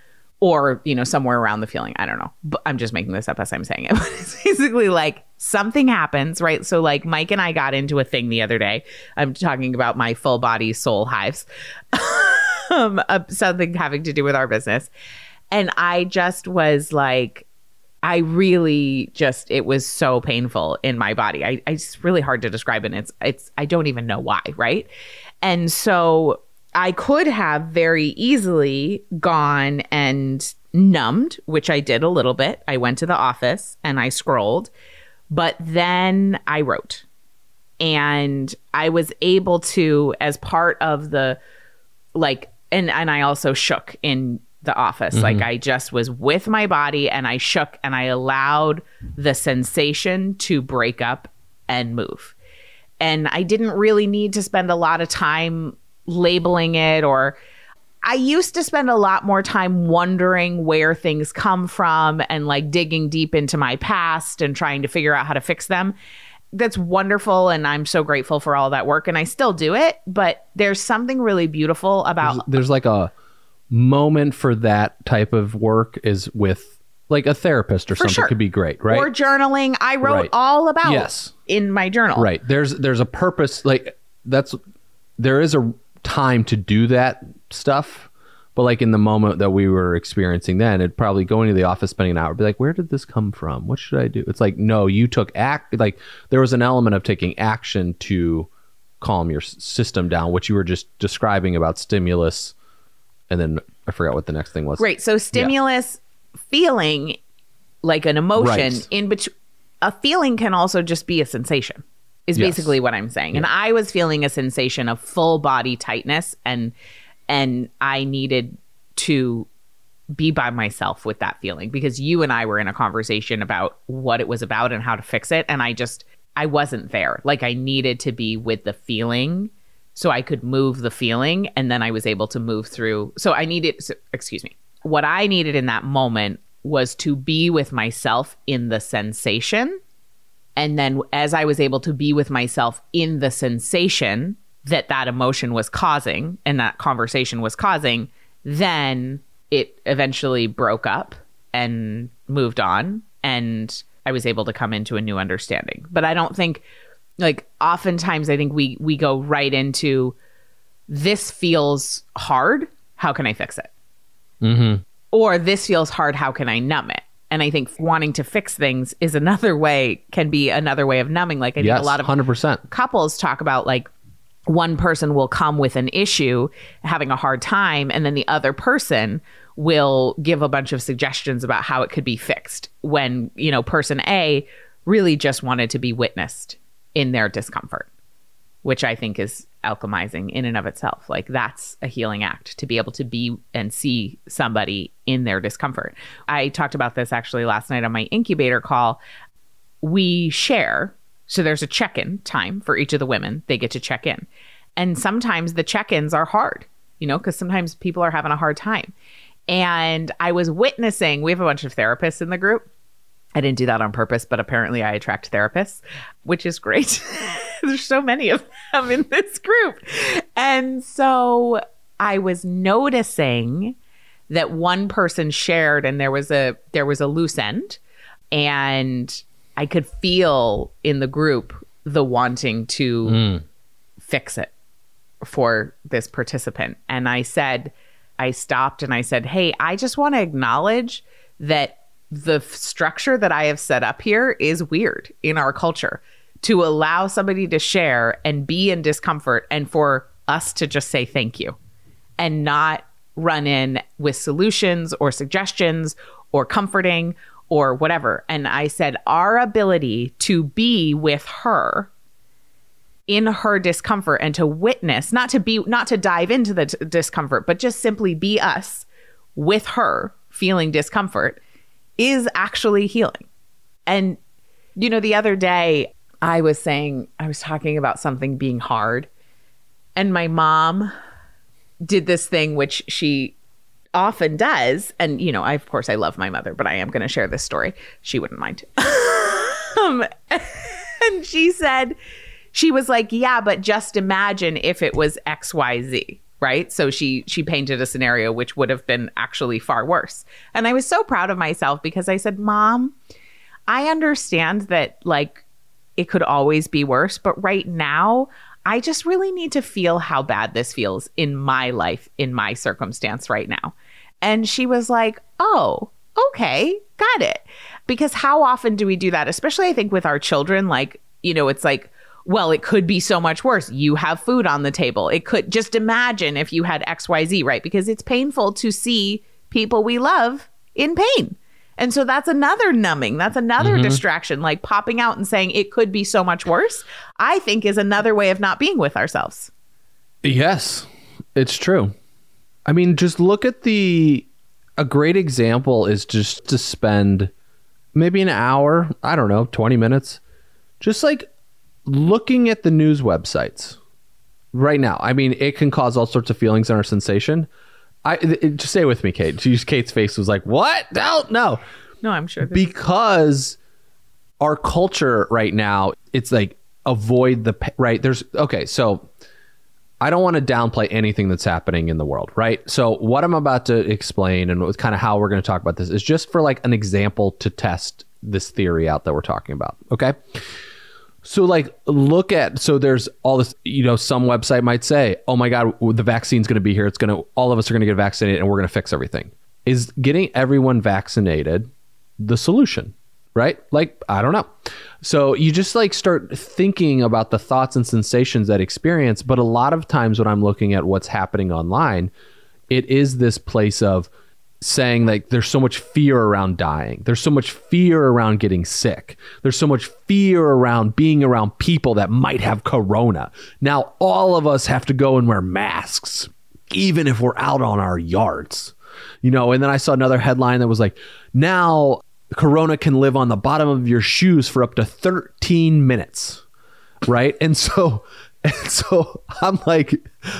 or, you know, somewhere around the feeling. I don't know. But I'm just making this up as I'm saying it. But it's basically like something happens, right? So like Mike and I got into a thing the other day. I'm talking about my full body soul hives, um, uh, something having to do with our business. And I just was like, I really just, it was so painful in my body. I, I it's really hard to describe it. And it's, it's, I don't even know why. Right. And so I could have very easily gone and numbed, which I did a little bit. I went to the office and I scrolled, but then I wrote. And I was able to, as part of the, like, and, and I also shook in the office. Mm-hmm. Like, I just was with my body and I shook and I allowed the sensation to break up and move. And I didn't really need to spend a lot of time labeling it, or I used to spend a lot more time wondering where things come from and like digging deep into my past and trying to figure out how to fix them. That's wonderful. And I'm so grateful for all that work. And I still do it. But there's something really beautiful about... There's, there's like a moment for that type of work is with like a therapist or for something. Sure. Could be great, right? Or journaling. I wrote right. all about yes. in my journal. Right. There's there's a purpose. Like that's there is a time to do that stuff. But like in the moment that we were experiencing then, it'd probably go into the office, spending an hour, be like, where did this come from? What should I do? It's like, no, you took act. Like there was an element of taking action to calm your s- system down, which you were just describing about stimulus. And then I forgot what the next thing was. Right. So stimulus, yeah. feeling like an emotion right. in between. A feeling can also just be a sensation is yes. basically what I'm saying. Yeah. And I was feeling a sensation of full body tightness, and and I needed to be by myself with that feeling because you and I were in a conversation about what it was about and how to fix it. And I just, I wasn't there. Like I needed to be with the feeling so I could move the feeling. And then I was able to move through. So I needed, so, excuse me, what I needed in that moment was to be with myself in the sensation. And then as I was able to be with myself in the sensation that that emotion was causing and that conversation was causing, then it eventually broke up and moved on. And I was able to come into a new understanding. But I don't think, like, oftentimes I think we we go right into, this feels hard. How can I fix it? Mm-hmm. Or this feels hard. How can I numb it? And I think wanting to fix things is another way, can be another way of numbing. Like I yes, think a lot of one hundred percent couples talk about, like, one person will come with an issue, having a hard time, and then the other person will give a bunch of suggestions about how it could be fixed when, you know, person A really just wanted to be witnessed in their discomfort, which I think is alchemizing in and of itself. Like that's a healing act, to be able to be and see somebody in their discomfort. I talked about this actually last night on my incubator call. We share. So there's a check-in time for each of the women. They get to check in. And sometimes the check-ins are hard, you know, because sometimes people are having a hard time. And I was witnessing, we have a bunch of therapists in the group. I didn't do that on purpose, but apparently I attract therapists, which is great. There's so many of them in this group. And so I was noticing that one person shared, and there was a there was a loose end, and I could feel in the group the wanting to mm. fix it for this participant. And I said, I stopped and I said, hey, I just want to acknowledge that the f- structure that I have set up here is weird in our culture, to allow somebody to share and be in discomfort and for us to just say thank you and not run in with solutions or suggestions or comforting or whatever. And I said, our ability to be with her in her discomfort and to witness, not to be, not to dive into the t- discomfort, but just simply be us with her feeling discomfort, is actually healing. And, you know, the other day I was saying, I was talking about something being hard, and my mom did this thing, which she often does. And, you know, I, of course I love my mother, but I am going to share this story. She wouldn't mind. um, and she said, she was like, yeah, but just imagine if it was X Y Z, right? So she she painted a scenario which would have been actually far worse. And I was so proud of myself because I said, Mom, I understand that, like, it could always be worse, but right now, I just really need to feel how bad this feels in my life, in my circumstance right now. And she was like, oh, okay, got it. Because how often do we do that? Especially, I think, with our children, like, you know, it's like, well, it could be so much worse. You have food on the table. It could, just imagine if you had X Y Z, right? Because it's painful to see people we love in pain. And so that's another numbing. That's another mm-hmm. distraction, like popping out and saying it could be so much worse, I think is another way of not being with ourselves. Yes, it's true. I mean, just look at the, a great example is just to spend maybe an hour, I don't know, twenty minutes, just like looking at the news websites right now. I mean, it can cause all sorts of feelings in our sensation. I it, just stay with me, Kate. Just Kate's face was like, "What? No, no, no." I'm sure because our culture right now, it's like avoid the right. There's okay, so I don't want to downplay anything that's happening in the world, right? So what I'm about to explain and kind of how we're going to talk about this is just for like an example to test this theory out that we're talking about. Okay. So like look at, so there's all this, you know, some website might say, oh my God, the vaccine's going to be here. It's going to, all of us are going to get vaccinated and we're going to fix everything. Is getting everyone vaccinated the solution, right? Like, I don't know. So you just like start thinking about the thoughts and sensations that experience. But a lot of times when I'm looking at what's happening online, it is this place of saying like there's so much fear around dying. There's so much fear around getting sick. There's so much fear around being around people that might have corona. Now all of us have to go and wear masks, even if we're out on our yards, you know. And then I saw another headline that was like, now corona can live on the bottom of your shoes for up to thirteen minutes. Right. And so, and so I'm like,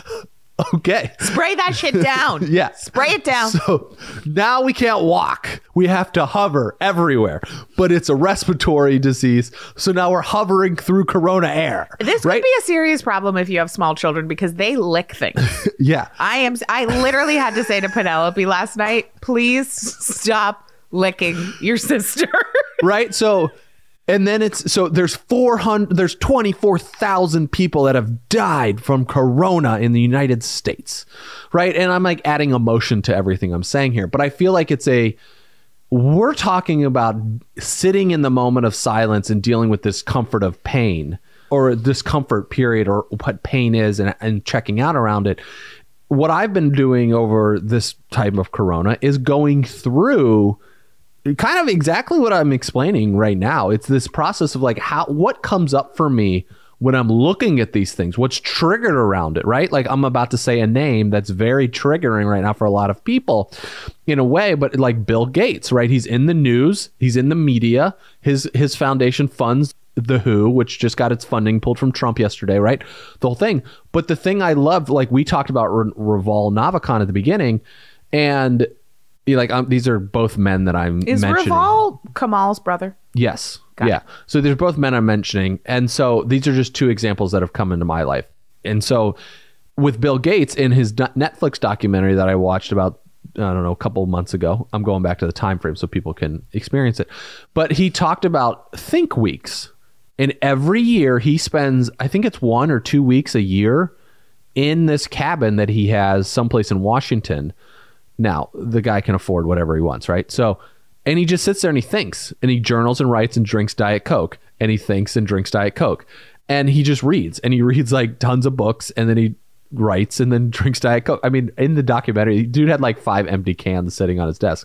okay. Spray that shit down. Yeah. Spray it down. So now we can't walk. We have to hover everywhere. But it's a respiratory disease. So now we're hovering through corona air. This right? could be a serious problem if you have small children because they lick things. Yeah. I am. I literally had to say to Penelope last night, please stop licking your sister. Right. So, and then it's, so there's four hundred, there's twenty-four thousand people that have died from corona in the United States. Right. And I'm like adding emotion to everything I'm saying here, but I feel like it's a, we're talking about sitting in the moment of silence and dealing with this comfort of pain or discomfort period or what pain is and, and checking out around it. What I've been doing over this type of corona is going through kind of exactly what I'm explaining right now. It's this process of like how, what comes up for me when I'm looking at these things, what's triggered around it, right? Like I'm about to say a name that's very triggering right now for a lot of people in a way, but like Bill Gates, right? He's in the news, he's in the media, his, his foundation funds The W H O, which just got its funding pulled from Trump yesterday, right? The whole thing. But the thing I loved, like we talked about R- Raval Navakhan at the beginning, and like um, these are both men that I'm Is mentioning. Raval Kamal's brother? Yes. Got yeah. it. So there's both men I'm mentioning. And so these are just two examples that have come into my life. And so with Bill Gates in his Netflix documentary that I watched about, I don't know, a couple of months ago, I'm going back to the time frame so people can experience it. But he talked about Think Weeks. And every year he spends, I think it's one or two weeks a year in this cabin that he has someplace in Washington. Now, the guy can afford whatever he wants, right? So, and he just sits there and he thinks and he journals and writes and drinks Diet Coke and he thinks and drinks Diet Coke and he just reads and he reads like tons of books and then he writes and then drinks Diet Coke. I mean, in the documentary, dude had like five empty cans sitting on his desk.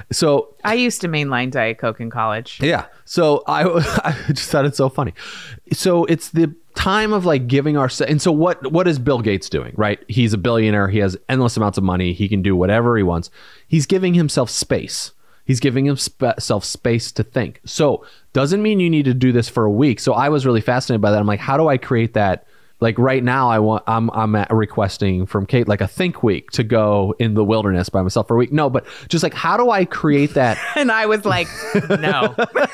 So I used to mainline Diet Coke in college. Yeah. So I, I just thought it's so funny. So it's the time of like giving our, and so what, what is Bill Gates doing, right? He's a billionaire. He has endless amounts of money. He can do whatever he wants. He's giving himself space. He's giving himself space to think. So doesn't mean you need to do this for a week. So I was really fascinated by that. I'm like, how do I create that? Like right now, I want I'm I'm at requesting from Kate like a think week to go in the wilderness by myself for a week. No, but just like how do I create that? And I was like, no.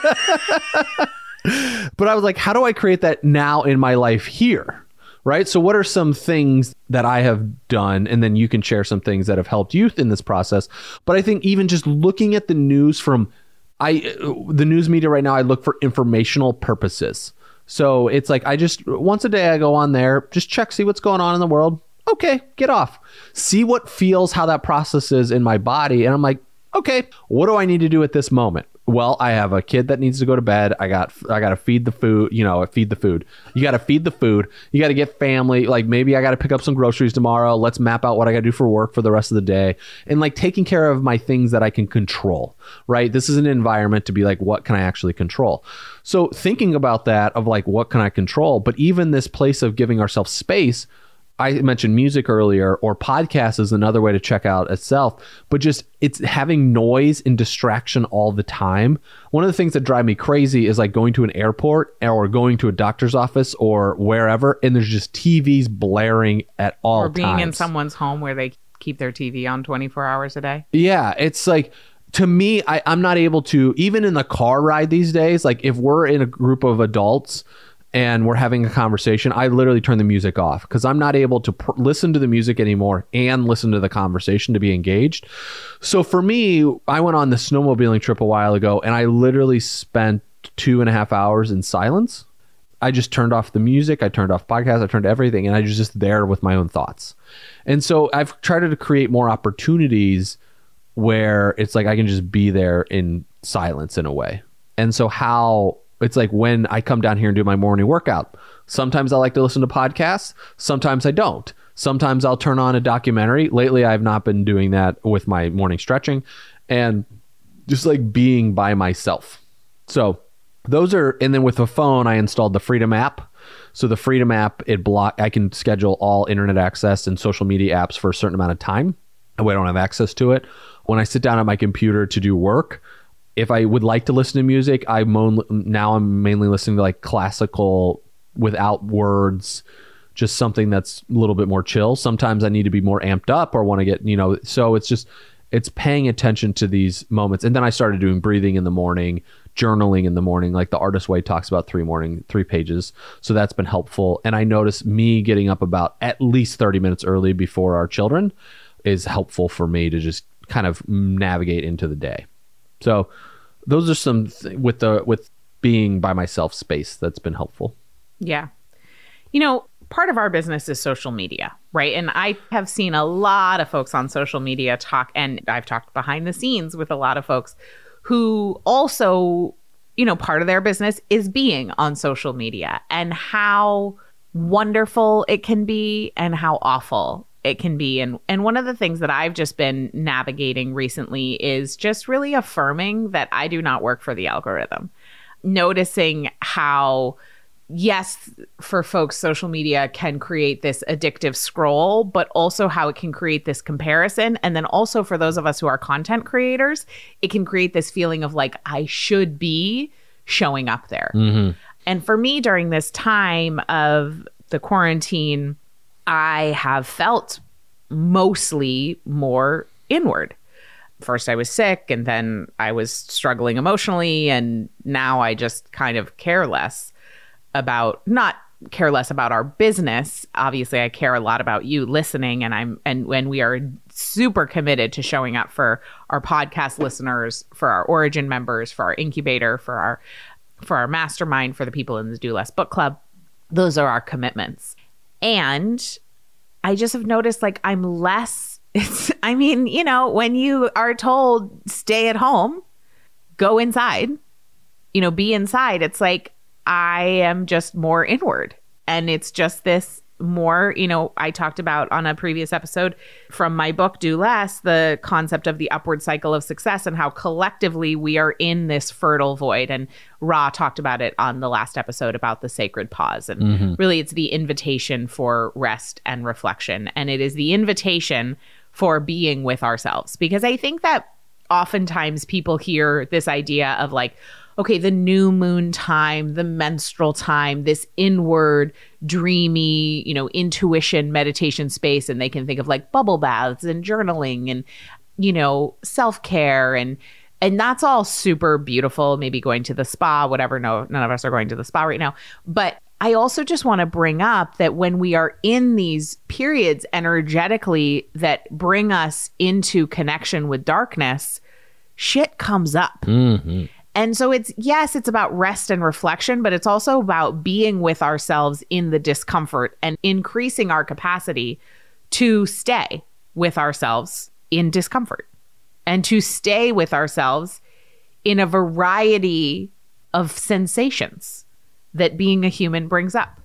But I was like, how do I create that now in my life here? Right. So what are some things that I have done? And then you can share some things that have helped you in this process. But I think even just looking at the news from I the news media right now, I look for informational purposes. So it's like, I just, once a day I go on there, just check, see what's going on in the world. Okay, get off. See what feels, how that processes in my body. And I'm like, okay, what do I need to do at this moment? well, I have a kid that needs to go to bed. I got I got to feed the food, you know, feed the food. You got to feed the food. You got to get family. Like maybe I got to pick up some groceries tomorrow. Let's map out what I got to do for work for the rest of the day. And like taking care of my things that I can control, right? This is an environment to be like, what can I actually control? So thinking about that of like, what can I control? But even this place of giving ourselves space, I mentioned music earlier, or podcast is another way to check out itself, but just it's having noise and distraction all the time. One of the things that drive me crazy is like going to an airport or going to a doctor's office or wherever, and there's just T Vs blaring at all times. Or being times. in someone's home where they keep their T V on twenty-four hours a day. Yeah, it's like, to me, I, I'm not able to, even in the car ride these days, like if we're in a group of adults and we're having a conversation, I literally turn the music off because I'm not able to pr- listen to the music anymore and listen to the conversation to be engaged. So for me, I went on the snowmobiling trip a while ago and I literally spent two and a half hours in silence. I just turned off the music. I turned off podcasts. I turned everything. And I was just there with my own thoughts. And so I've tried to create more opportunities where it's like I can just be there in silence in a way. And so how... It's like when I come down here and do my morning workout, sometimes I like to listen to podcasts. Sometimes I don't. Sometimes I'll turn on a documentary. Lately, I've not been doing that with my morning stretching and just like being by myself. So those are, and then with the phone, I installed the Freedom app. So the Freedom app, it block, I can schedule all internet access and social media apps for a certain amount of time. And we don't have access to it. When I sit down at my computer to do work, if I would like to listen to music, I mo- now I'm mainly listening to like classical without words, just something that's a little bit more chill. Sometimes I need to be more amped up or want to get, you know, so it's just, it's paying attention to these moments. And then I started doing breathing in the morning, journaling in the morning, like the Artist Way talks about three morning, three pages. So that's been helpful. And I noticed me getting up about at least thirty minutes early before our children is helpful for me to just kind of navigate into the day. So those are some th- with the with being by myself space that's been helpful. Yeah. You know, part of our business is social media, right? And I have seen a lot of folks on social media talk, and I've talked behind the scenes with a lot of folks who also, you know, part of their business is being on social media and how wonderful it can be and how awful it can be. And and one of the things that I've just been navigating recently is just really affirming that I do not work for the algorithm. Noticing how, yes, for folks, social media can create this addictive scroll, but also how it can create this comparison. And then also for those of us who are content creators, it can create this feeling of like, I should be showing up there. Mm-hmm. And for me, during this time of the quarantine, I have felt mostly more inward. First, I was sick, and then I was struggling emotionally, and now I just kind of care less about, not care less about our business. Obviously, I care a lot about you listening, and I'm and when we are super committed to showing up for our podcast listeners, for our Origin members, for our incubator, for our for our mastermind, for the people in the Do Less Book Club. Those are our commitments. And I just have noticed like I'm less, it's, I mean, you know, when you are told stay at home, go inside, you know, be inside, it's like I am just more inward. And it's just this more, you know, I talked about on a previous episode from my book, Do Less, the concept of the upward cycle of success and how collectively we are in this fertile void. And Ra talked about it on the last episode about the sacred pause. And mm-hmm. really, it's the invitation for rest and reflection. And it is the invitation for being with ourselves. Because I think that oftentimes people hear this idea of like, okay, the new moon time, the menstrual time, this inward, dreamy, you know, intuition, meditation space. And they can think of like bubble baths and journaling and, you know, self-care. And and that's all super beautiful. Maybe going to the spa, whatever. No, none of us are going to the spa right now. But I also just want to bring up that when we are in these periods energetically that bring us into connection with darkness, shit comes up. Mm-hmm. And so it's, yes, it's about rest and reflection, but it's also about being with ourselves in the discomfort and increasing our capacity to stay with ourselves in discomfort and to stay with ourselves in a variety of sensations that being a human brings up.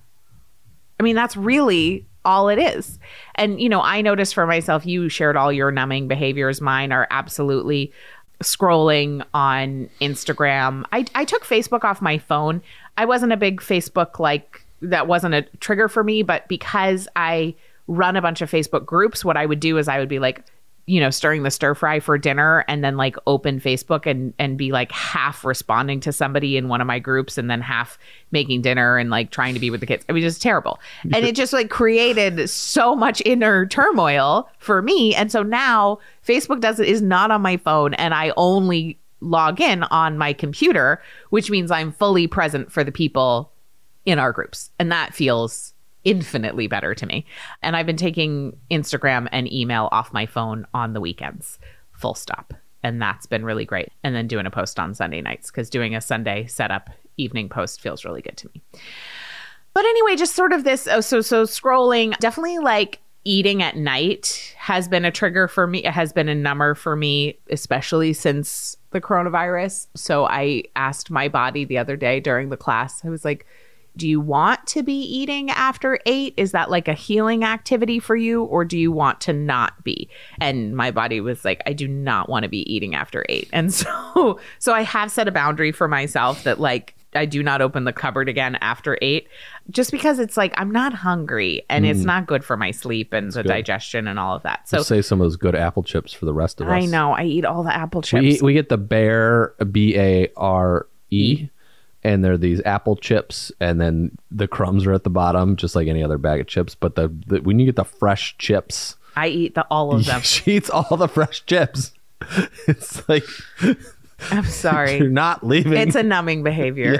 I mean, that's really all it is. And, you know, I noticed for myself, you shared all your numbing behaviors. Mine are absolutely scrolling on Instagram. I, I took Facebook off my phone. I wasn't a big Facebook, like, that wasn't a trigger for me, but because I run a bunch of Facebook groups, what I would do is I would be like, you know, stirring the stir fry for dinner and then like open Facebook and, and be like half responding to somebody in one of my groups and then half making dinner and like trying to be with the kids. I mean, just terrible. And it just like created so much inner turmoil for me. And so now Facebook does it is not on my phone and I only log in on my computer, which means I'm fully present for the people in our groups. And that feels infinitely better to me. And I've been taking Instagram and email off my phone on the weekends, full stop. And that's been really great. And then doing a post on Sunday nights, because doing a Sunday setup evening post feels really good to me. But anyway, just sort of this, oh, so, so scrolling, definitely like eating at night has been a trigger for me. It has been a number for me, especially since the coronavirus. So I asked my body the other day during the class, I was like, do you want to be eating after eight? Is that like a healing activity for you? Or do you want to not be? And my body was like, I do not want to be eating after eight. And so, so I have set a boundary for myself that like, I do not open the cupboard again after eight, just because it's like, I'm not hungry and mm. it's not good for my sleep and That's the good. digestion and all of that. So Let's say some of those good apple chips for the rest of us. I know. I eat all the apple chips. We, eat, we get the Bare, B A R E. E. And they're these apple chips, and then the crumbs are at the bottom, just like any other bag of chips. But the, the when you get the fresh chips, I eat the all of them. She eats all the fresh chips. It's like, I'm sorry, you're not leaving. It's a numbing behavior.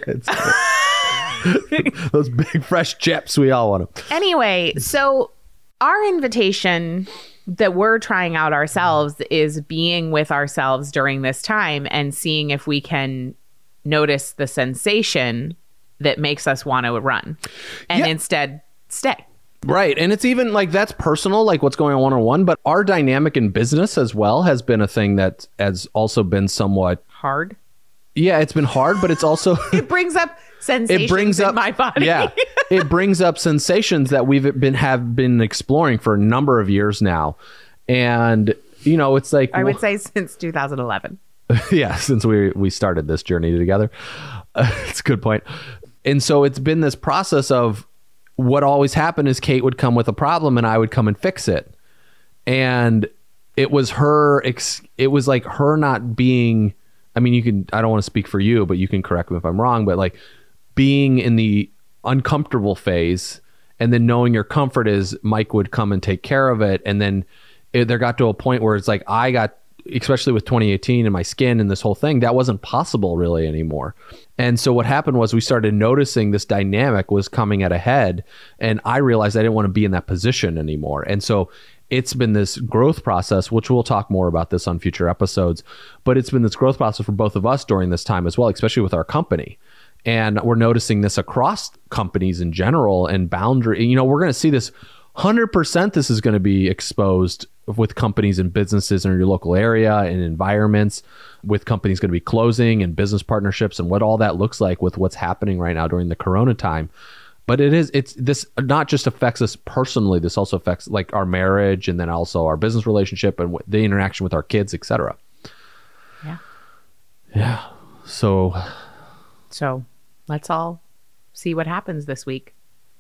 Yeah, it's those big fresh chips, we all want them. Anyway, so our invitation that we're trying out ourselves is being with ourselves during this time and seeing if we can notice the sensation that makes us want to run and yeah. instead stay. Right. And it's even like that's personal, like what's going on one-on-one, but our dynamic in business as well has been a thing that has also been somewhat hard. Yeah, it's been hard, but it's also it brings up sensations it brings in up, my body. Yeah. It brings up sensations that we've been have been exploring for a number of years now. And you know, it's like I would say since two thousand eleven. Yeah, since we we started this journey together. Uh, it's a good point. And so it's been this process of what always happened is Kate would come with a problem and I would come and fix it. And it was her, ex- it was like her not being, I mean, you can, I don't want to speak for you, but you can correct me if I'm wrong, but like being in the uncomfortable phase and then knowing your comfort is Mike would come and take care of it. And then it, there got to a point where it's like, I got, especially with twenty eighteen and my skin and this whole thing, that wasn't possible really anymore. And so what happened was we started noticing this dynamic was coming at a head, and I realized I didn't want to be in that position anymore. And so it's been this growth process, which we'll talk more about this on future episodes, but it's been this growth process for both of us during this time as well, especially with our company. And we're noticing this across companies in general and boundary, you know, we're going to see this one hundred percent. This is going to be exposed with companies and businesses in your local area and environments, with companies going to be closing and business partnerships and what all that looks like with what's happening right now during the Corona time. But it is, it's this not just affects us personally, this also affects like our marriage and then also our business relationship and the interaction with our kids, et cetera. Yeah. Yeah. So, so let's all see what happens this week.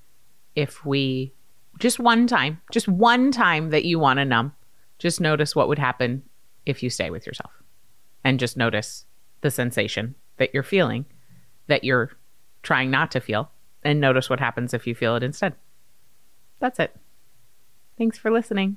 If we Just one time, just one time that you want to numb, just notice what would happen if you stay with yourself. And just notice the sensation that you're feeling, that you're trying not to feel, and notice what happens if you feel it instead. That's it. Thanks for listening.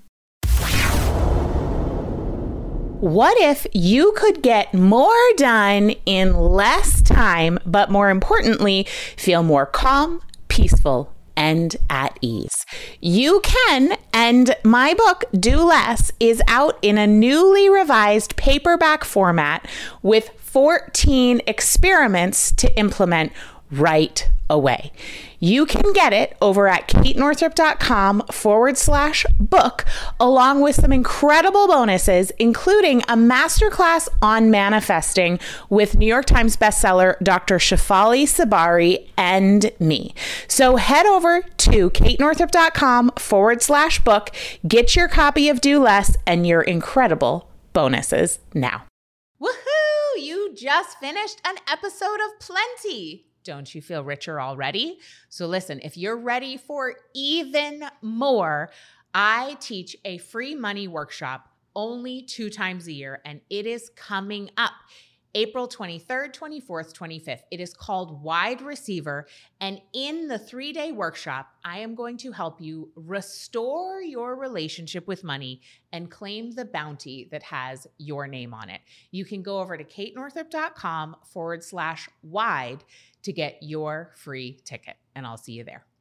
What if you could get more done in less time, but more importantly, feel more calm, peaceful, and at ease? You can, and my book, Do Less, is out in a newly revised paperback format with fourteen experiments to implement right away. You can get it over at katenorthrup.com forward slash book, along with some incredible bonuses, including a masterclass on manifesting with New York Times bestseller Doctor Shefali Sabari and me. So head over to katenorthrup.com forward slash book, get your copy of Do Less and your incredible bonuses now. Woohoo! You just finished an episode of Plenty. Don't you feel richer already? So listen, if you're ready for even more, I teach a free money workshop only two times a year, and it is coming up April twenty-third, twenty-fourth, twenty-fifth. It is called Wide Receiver, and in the three-day workshop, I am going to help you restore your relationship with money and claim the bounty that has your name on it. You can go over to katenorthrup.com forward slash wide to get your free ticket, and I'll see you there.